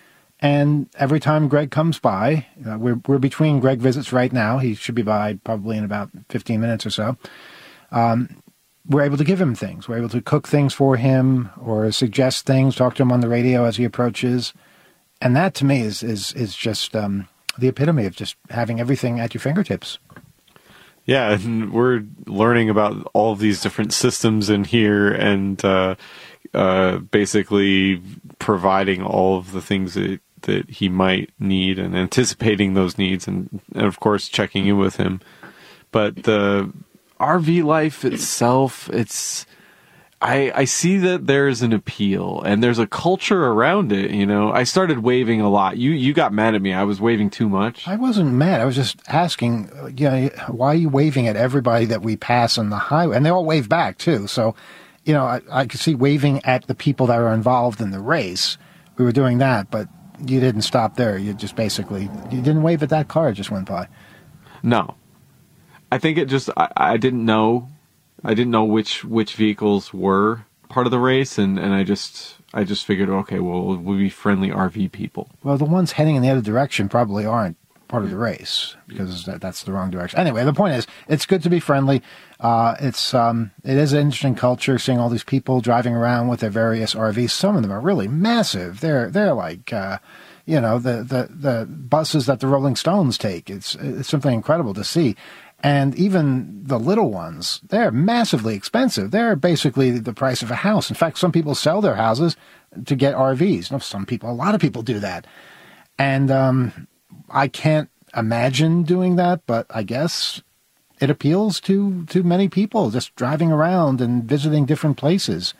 And every time Greg comes by, uh, we're we're between Greg visits right now. He should be by probably in about fifteen minutes or so. Um, we're able to give him things. We're able to cook things for him, or suggest things, talk to him on the radio as he approaches. And that, to me, is is is just um, the epitome of just having everything at your fingertips. Yeah, and we're learning about all of these different systems in here, and uh, uh, basically providing all of the things that, that he might need, and anticipating those needs, and, and of course checking in with him. But the R V life itself, it's I, I see that there's an appeal, and there's a culture around it. You know, I started waving a lot. You you got mad at me. I was waving too much. I wasn't mad. I was just asking, you know, why are you waving at everybody that we pass on the highway? And they all wave back, too. So, you know, I, I could see waving at the people that are involved in the race. We were doing that, but you didn't stop there. You just basically, you didn't wave at that car that just went by. No. I think it just, I, I didn't know. I didn't know which, which vehicles were part of the race, and, and I just I just figured, okay, well, we'll be friendly R V people. Well, the ones heading in the other direction probably aren't part of the race, because that, that's the wrong direction. Anyway, the point is, it's good to be friendly. Uh, it's um, it is an interesting culture, seeing all these people driving around with their various R Vs. Some of them are really massive. They're they're like, uh, you know, the, the, the buses that the Rolling Stones take. It's it's something incredible to see. And even the little ones, they're massively expensive. They're basically the price of a house. In fact, some people sell their houses to get R Vs. No, some people, a lot of people do that. And um, I can't imagine doing that, but I guess it appeals to, to many people, just driving around and visiting different places.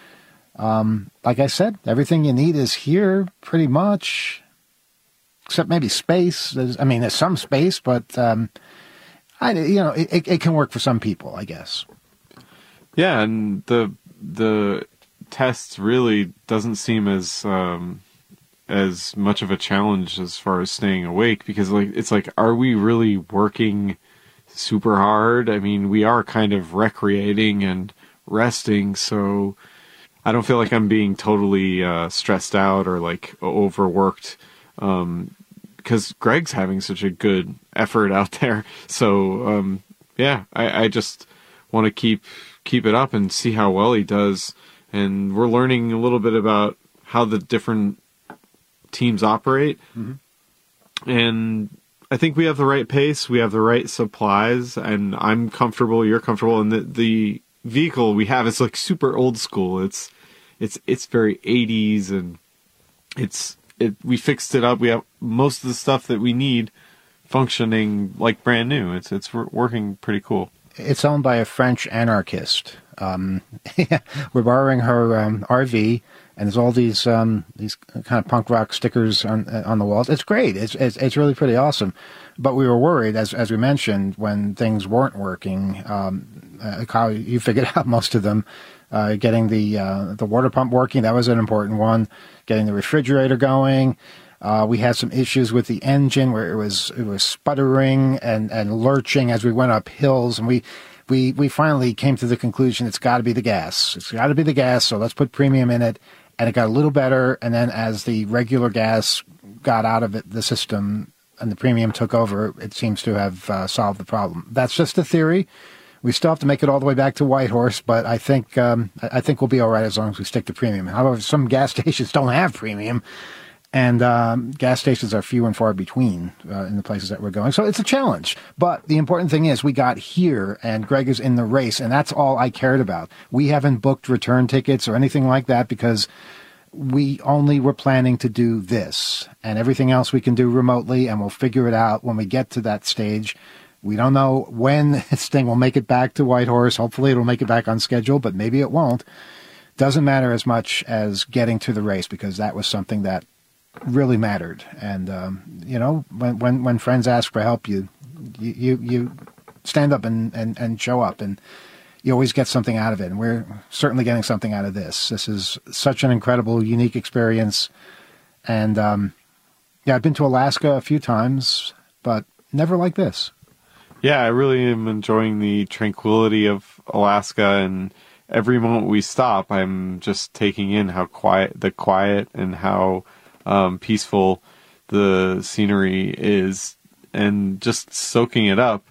Um, like I said, everything you need is here, pretty much, except maybe space. There's, I mean, there's some space, but... Um, I, you know, it, it can work for some people, I guess. Yeah, and the the test really doesn't seem as um, as much of a challenge as far as staying awake, because like it's like, are we really working super hard? I mean, we are kind of recreating and resting, so I don't feel like I'm being totally uh, stressed out or like overworked. Um, because Greg's having such a good effort out there. So um, yeah, I, I just want to keep keep it up and see how well he does. And we're learning a little bit about how the different teams operate. Mm-hmm. And I think we have the right pace, we have the right supplies, and I'm comfortable, you're comfortable, and the, the vehicle we have is like super old school. It's it's it's very eighties, and it's it we fixed it up. We have most of the stuff that we need functioning like brand new. It's it's working pretty cool. It's owned by a French anarchist. Um, we're borrowing her um, R V, and there's all these um, these kind of punk rock stickers on on the walls. It's great. It's, it's it's really pretty awesome. But we were worried, as as we mentioned, when things weren't working. Um, uh, Kyle, you figured out most of them. Uh, getting the uh, the water pump working, that was an important one. Getting the refrigerator going. Uh, we had some issues with the engine where it was it was sputtering and, and lurching as we went up hills, and we. We we finally came to the conclusion it's got to be the gas. It's got to be the gas, so let's put premium in it. And it got a little better, and then as the regular gas got out of it, the system and the premium took over, it seems to have uh, solved the problem. That's just a theory. We still have to make it all the way back to Whitehorse, but I think um, I think we'll be all right as long as we stick to premium. However, some gas stations don't have premium, and um, gas stations are few and far between uh, in the places that we're going. So it's a challenge. But the important thing is we got here, and Greg is in the race, and that's all I cared about. We haven't booked return tickets or anything like that because we only were planning to do this. And everything else we can do remotely, and we'll figure it out when we get to that stage. We don't know when this thing will make it back to Whitehorse. Hopefully it'll make it back on schedule, but maybe it won't. Doesn't matter as much as getting to the race, because that was something that really mattered. And um, you know, when, when when friends ask for help, you you you stand up and, and, and show up, and you always get something out of it. And we're certainly getting something out of this. This is such an incredible, unique experience. And um, yeah, I've been to Alaska a few times, but never like this. Yeah, I really am enjoying the tranquility of Alaska, and every moment we stop, I'm just taking in how quiet the quiet and how Um, peaceful the scenery is, and just soaking it up.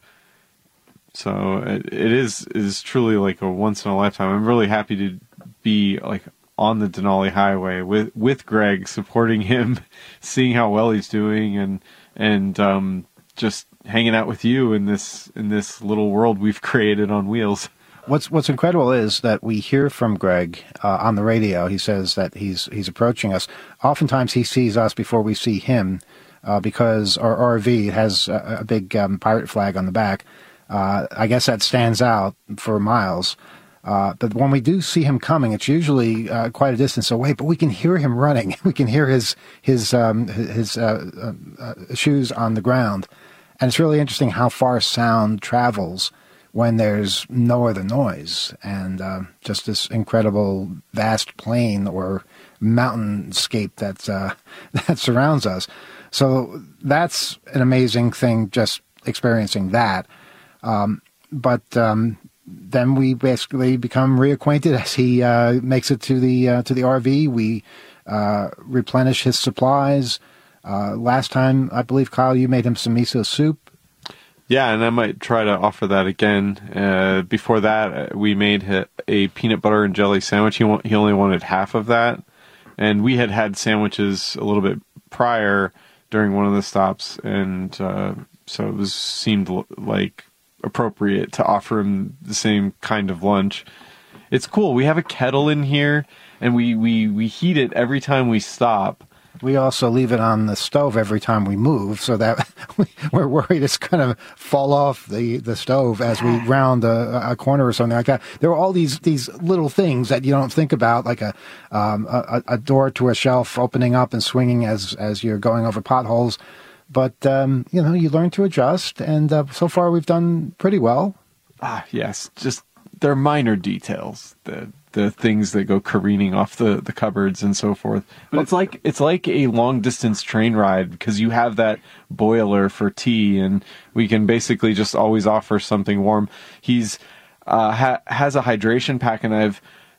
So it, it is is truly like a once in a lifetime. I'm really happy to be like on the Denali Highway with with Greg, supporting him, seeing how well he's doing, and and um, just hanging out with you in this in this little world we've created on wheels. What's What's incredible is that we hear from Greg uh, on the radio. He says that he's he's approaching us. Oftentimes he sees us before we see him, uh, because our R V has a, a big um, pirate flag on the back. Uh, I guess that stands out for miles. Uh, but when we do see him coming, it's usually uh, quite a distance away. But we can hear him running. We can hear his his um, his uh, uh, uh, shoes on the ground, and it's really interesting how far sound travels when there's no other noise, and uh, just this incredible vast plain or mountainscape that uh, that surrounds us. So that's an amazing thing, just experiencing that. Um, but um, then we basically become reacquainted as he uh, makes it to the uh, to the R V. We uh, replenish his supplies. Uh, last time, I believe, Kyle, you made him some miso soup. Yeah, and I might try to offer that again. Uh, before that, we made a, a peanut butter and jelly sandwich. He, wa- he only wanted half of that. And we had had sandwiches a little bit prior during one of the stops. And uh, so it was seemed l- like appropriate to offer him the same kind of lunch. It's cool. We have a kettle in here, and we, we, we heat it every time we stop. We also leave it on the stove every time we move, so that we're worried it's going to fall off the, the stove as we round a, a corner or something like that. There are all these, these little things that you don't think about, like a, um, a a door to a shelf opening up and swinging as as you're going over potholes. But um, you know, you learn to adjust, and uh, so far we've done pretty well. Ah, yes, just they're minor details. The the things that go careening off the, the cupboards and so forth. But it's like it's like a long distance train ride, because you have that boiler for tea, and we can basically just always offer something warm. He's uh, ha- has a hydration pack, and I've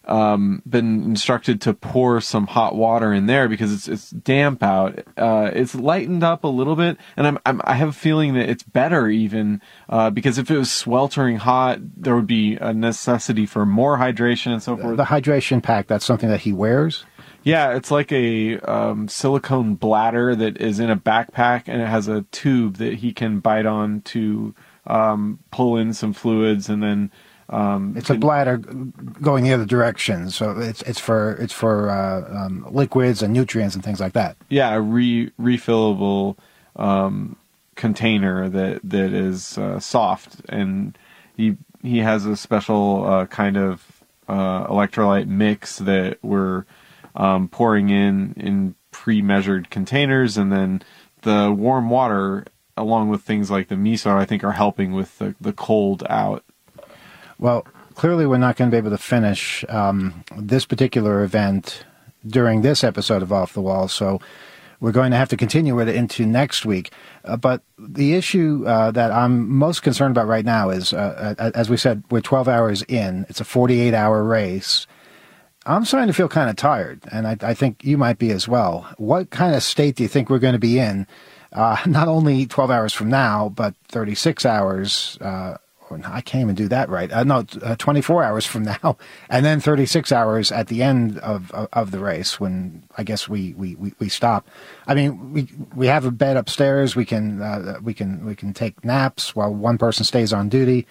um, been instructed to pour some hot water in there because it's it's damp out. Uh, it's lightened up a little bit, and I'm, I'm I have a feeling that it's better even uh, because if it was sweltering hot, there would be a necessity for more hydration and so forth. The hydration pack, that's something that he wears? Yeah, it's like a um, silicone bladder that is in a backpack, and it has a tube that he can bite on to um, pull in some fluids, and then um, it's can, a bladder going the other direction. So it's it's for it's for uh, um, liquids and nutrients and things like that. Yeah, a re refillable um, container that that is uh, soft, and he he has a special uh, kind of uh, electrolyte mix that we're Um, pouring in in pre-measured containers, and then the warm water, along with things like the miso, I think are helping with the, the cold out. Well, clearly we're not going to be able to finish um, this particular event during this episode of Off the Wall, so we're going to have to continue it into next week. Uh, but the issue uh, that I'm most concerned about right now is, uh, as we said, we're twelve hours in. It's a forty-eight hour race. I'm starting to feel kind of tired, and I, I think you might be as well. What kind of state do you think we're going to be in, uh, not only twelve hours from now, but thirty-six hours, uh, or I can't even do that right, uh, no, uh, twenty-four hours from now, and then thirty-six hours at the end of, of, of the race when I guess we, we, we, we stop. I mean, we we have a bed upstairs, we can, uh, we can, we can take naps while one person stays on duty.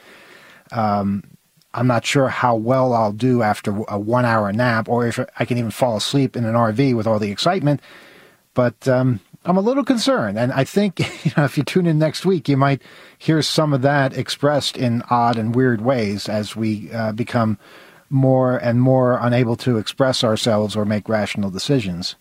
Um, I'm not sure how well I'll do after a one-hour nap, or if I can even fall asleep in an R V with all the excitement. But um, I'm a little concerned, and I think you know, if you tune in next week, you might hear some of that expressed in odd and weird ways as we uh, become more and more unable to express ourselves or make rational decisions.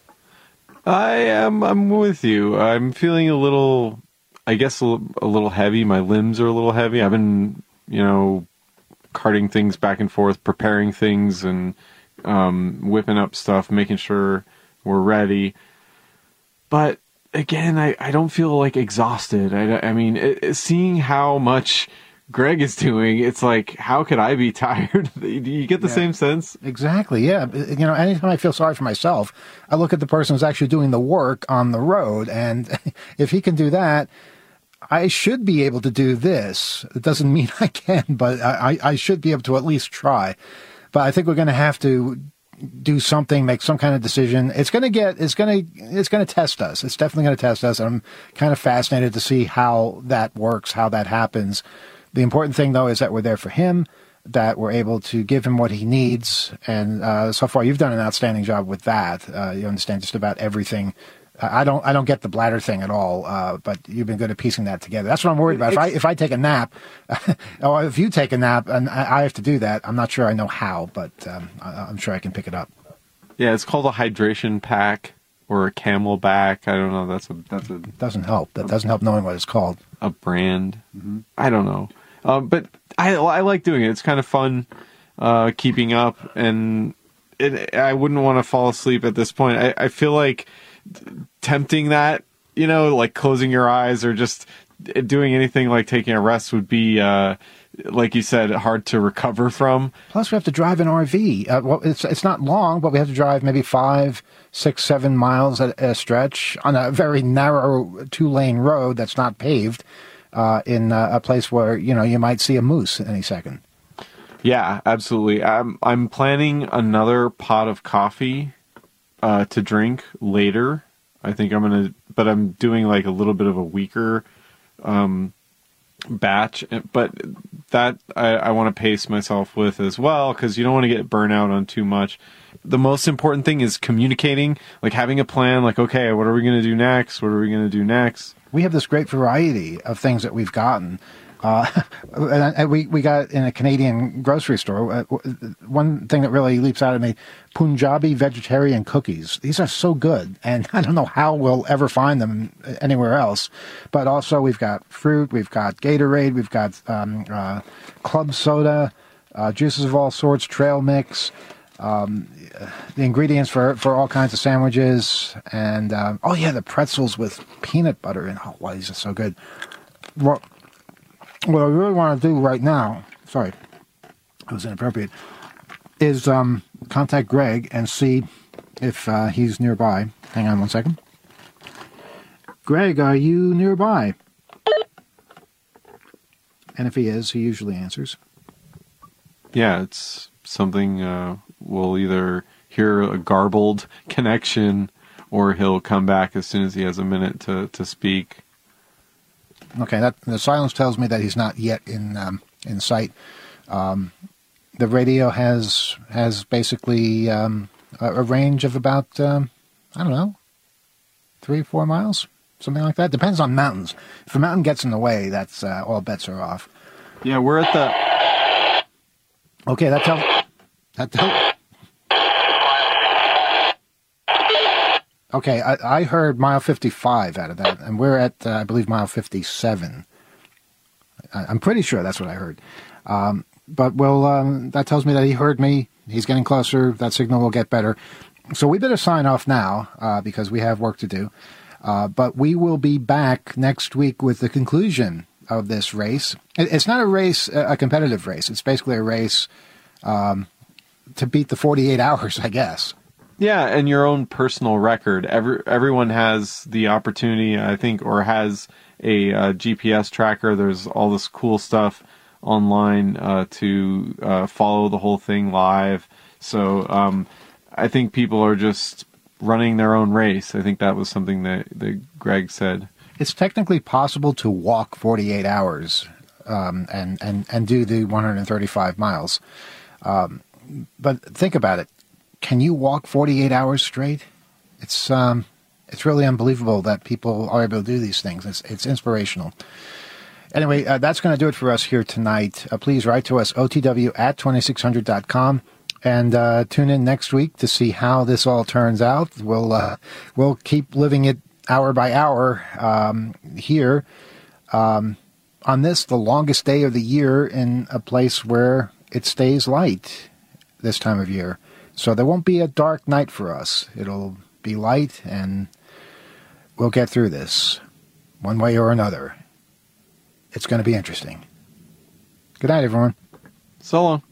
I am. I'm with you. I'm feeling a little, I guess, a little, a little heavy. My limbs are a little heavy. I've been, you know, carting things back and forth, preparing things, and um, whipping up stuff, making sure we're ready. But again, I, I don't feel like exhausted. I, I mean, it, it, seeing how much Greg is doing, it's like, how could I be tired? Do you get the yeah, same sense? Exactly, yeah. You know, anytime I feel sorry for myself, I look at the person who's actually doing the work on the road, and if he can do that, I should be able to do this. It doesn't mean I can, but I, I should be able to at least try. But I think we're going to have to do something, make some kind of decision. It's going to get, it's going to, it's going to test us. It's definitely going to test us. I'm kind of fascinated to see how that works, how that happens. The important thing, though, is that we're there for him, that we're able to give him what he needs. And uh, so far, you've done an outstanding job with that. Uh, you understand just about everything. I don't. I don't get the bladder thing at all. Uh, but you've been good at piecing that together. That's what I'm worried about. If I if I take a nap, or if you take a nap and I have to do that, I'm not sure I know how, but um, I, I'm sure I can pick it up. Yeah, it's called a hydration pack or a Camelback. I don't know. That's a that's a doesn't help. That doesn't help knowing what it's called. A brand. Mm-hmm. I don't know. Um, but I I like doing it. It's kind of fun, uh, keeping up, and it, I wouldn't want to fall asleep at this point. I, I feel like tempting that, you know, like closing your eyes or just doing anything like taking a rest would be, uh, like you said, hard to recover from. Plus, we have to drive an R V. Uh, well, it's it's not long, but we have to drive maybe five, six, seven miles at a stretch on a very narrow two-lane road that's not paved, uh, in uh, a place where you know you might see a moose any second. Yeah, absolutely. I'm I'm planning another pot of coffee Uh, to drink later. I think I'm gonna, but I'm doing like a little bit of a weaker um, batch. But that I, I want to pace myself with as well, because you don't want to get burnout on too much. The most important thing is communicating, like having a plan. Like, okay, what are we gonna do next? What are we gonna do next? We have this great variety of things that we've gotten. Uh, and we, we got in a Canadian grocery store, uh, one thing that really leaps out at me, Punjabi vegetarian cookies. These are so good, and I don't know how we'll ever find them anywhere else. But also we've got fruit, we've got Gatorade, we've got um, uh, club soda, uh, juices of all sorts, trail mix, um, the ingredients for, for all kinds of sandwiches, and, um, oh yeah, the pretzels with peanut butter in. Oh, wow, these are so good. Well, what I really want to do right now, sorry, it was inappropriate, is um, contact Greg and see if uh, he's nearby. Hang on one second. Greg, are you nearby? And if he is, he usually answers. Yeah, it's something uh, we'll either hear a garbled connection or he'll come back as soon as he has a minute to, to speak. Okay, that the silence tells me that he's not yet in um, in sight. Um, the radio has has basically um, a, a range of about, um, I don't know, three, four miles, something like that. Depends on mountains. If a mountain gets in the way, that's uh, all bets are off. Yeah, we're at the... Okay, that tells... That tells... Okay, I, I heard mile fifty-five out of that, and we're at, uh, I believe, mile fifty-seven. I, I'm pretty sure that's what I heard. Um, but, well, um, that tells me that he heard me. He's getting closer. That signal will get better. So we better sign off now, uh, because we have work to do. Uh, but we will be back next week with the conclusion of this race. It, it's not a race, a competitive race. It's basically a race um, to beat the forty-eight hours, I guess. Yeah, and your own personal record. Every everyone has the opportunity, I think, or has a uh, G P S tracker. There's all this cool stuff online uh, to uh, follow the whole thing live. So um, I think people are just running their own race. I think that was something that, that Greg said. It's technically possible to walk forty-eight hours um, and, and, and do the one hundred thirty-five miles. Um, but think about it. Can you walk forty-eight hours straight? It's um, it's really unbelievable that people are able to do these things. It's it's inspirational. Anyway, uh, that's going to do it for us here tonight. Uh, please write to us, O T W at twenty-six hundred dot com, and uh, tune in next week to see how this all turns out. We'll uh, we'll keep living it hour by hour um, here um, on this, the longest day of the year, in a place where it stays light this time of year. So there won't be a dark night for us. It'll be light, and we'll get through this one way or another. It's going to be interesting. Good night, everyone. So long.